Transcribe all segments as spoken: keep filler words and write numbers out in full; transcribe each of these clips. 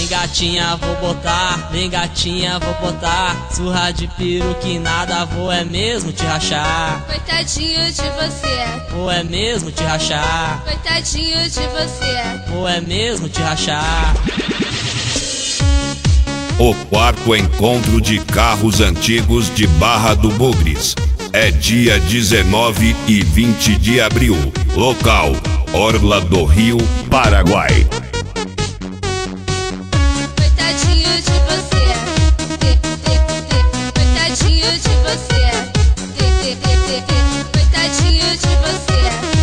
Vem gatinha, vou botar, vem gatinha, vou botar. Surra de peru que nada, vou é mesmo te rachar. Coitadinho de você, Vou é mesmo te rachar. coitadinho de você. Vou é mesmo te rachar. O quarto encontro de carros antigos de Barra do Bugres. É dia dezenove e vinte de abril. Local: Orla do Rio, Paraguai. Coitadinho de você, coitadinho de você, coitadinho de você,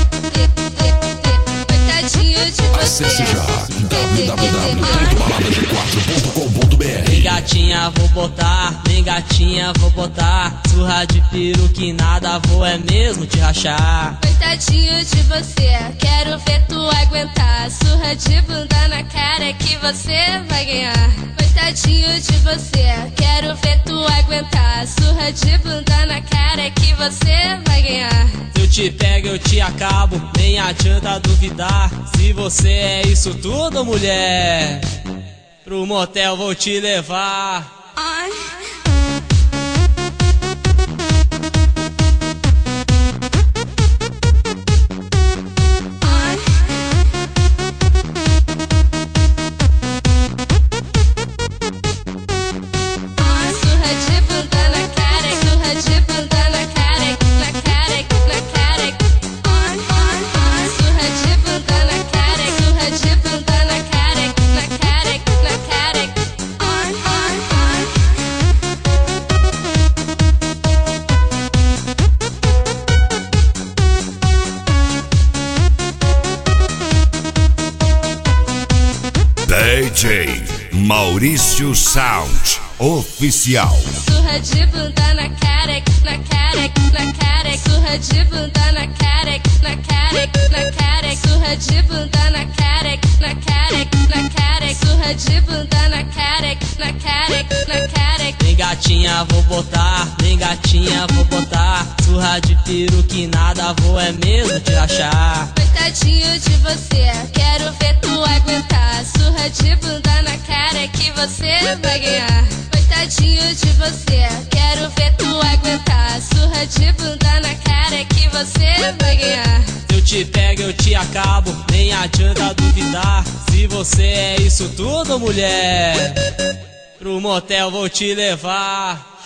coitadinho de você. Acesse já w w w ponto balada g quatro ponto com ponto b r. Vem gatinha, vou botar, vem gatinha, vou botar. Surra de peru que nada, vou é mesmo te rachar. Coitadinho de você, quero ver tu aguentar. Surra de bunda na cara que você vai ganhar. Coitadinho de você, quero ver tu aguentar. Surra de bunda na cara que você vai ganhar. Se eu te pego, eu te acabo, nem adianta duvidar. Se você é isso tudo, mulher, pro motel vou te levar. Ai. D J Maurício Sound Oficial. Surra de bunda na cara, na cara, na cara. Surra de bunda na cara, na cara, na cara. Surra de bunda na cara, na cara, na cara. Surra de bunda na cara, na cara, na cara. Vem gatinha, vou botar, vem gatinha, vou botar. Surra de peru que nada, vou é mesmo te rachar. Coitadinho de você, quero ver tu aguentar. Surra de bunda na cara que você vai ganhar. Coitadinho de você, quero ver tu aguentar. Surra de bunda na cara que você vai ganhar. Se eu te pego, eu te acabo, nem adianta duvidar. Se você é isso tudo, mulher, pro motel vou te levar.